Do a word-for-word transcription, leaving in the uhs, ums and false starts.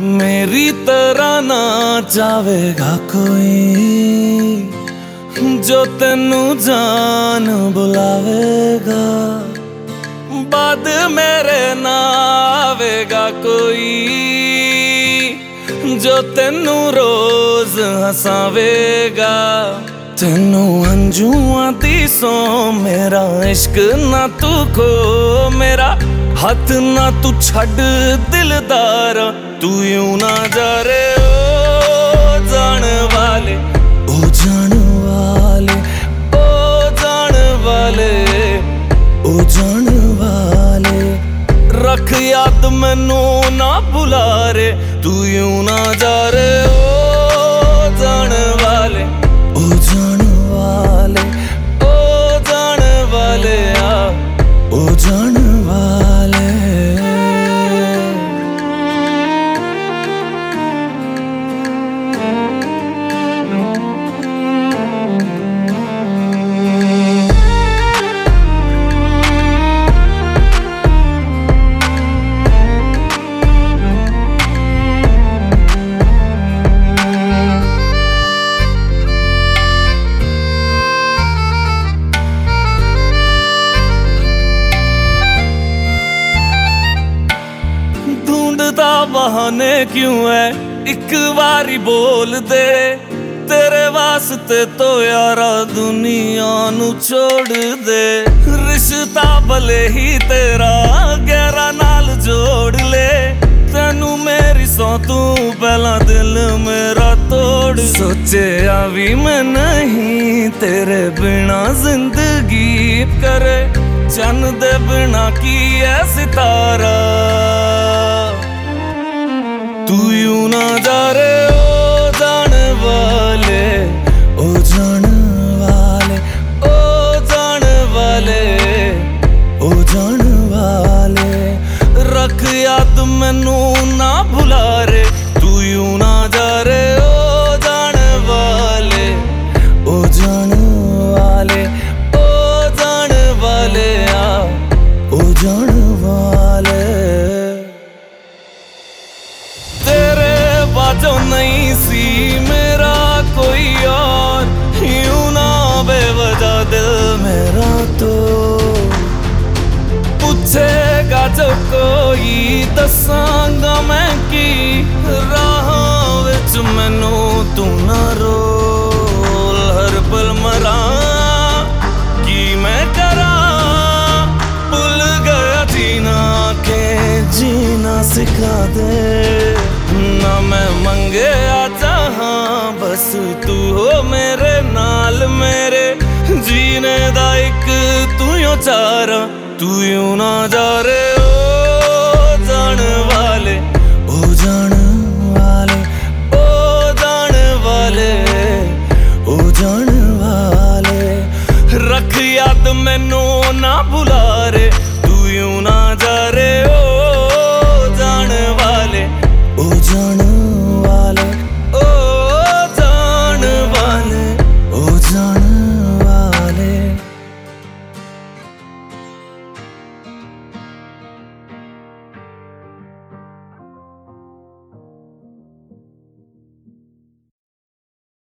मेरी तरह ना चावेगा कोई जो तेनू जान बुलावेगा। बाद मेरे ना आवेगा कोई जो तेनू रोज हसावेगा। तेनू अंजुआं दी सौ मेरा इश्क ना तू खो, मेरा हाथ ना तू छड़ दिलदार, तू यूं ना जा रे ओ जान वाले, ओ जान वाले, ओ जान वाले, ओ जान वाले। रख याद मैनू ना भुला रे, तू यूं ना जा रे ओ जान वाले, ओ जान वाले, ओ जान वाले, आ ओ जान वाले। ढूंढता बहाने क्यों है, एक बारी बोल दे। तेरे वास्ते तो यारा दुनिया नू छोड़ दे। रिश्ता भले ही तेरा गहरा नाल जोड़ ले, तेनू मेरी सौ तू पहला दिल मेरा तोड़। सोचे भी मैं नहीं तेरे बिना जिंदगी करे, चन दे बिना की है सितारा। तू यूं ना जा रे ओ जान वाले, ओ जान वाले, ओ जान वाले, ओ जान वाले। रख याद मैनू ना भुला रे, तू यूं ना जा रे ओ जान वाले, ओ जान वाले, ओ जान वाले, आ ओ जान वाले। जो नहीं सी मेरा कोई और, यूं ना बेवजह दिल मेरा तो पूछेगा जो कोई, दसांगा मैं की राहां विच मैनू तू ना रोल। हर पल मरा की मैं करा, भुल गया जीना के जीना सिखा दे। ना मैं मंगे आ जहां बस तू हो मेरे नाल, मेरे जीने दा इक तू यो चारा, तू यूं ना जा रे ओ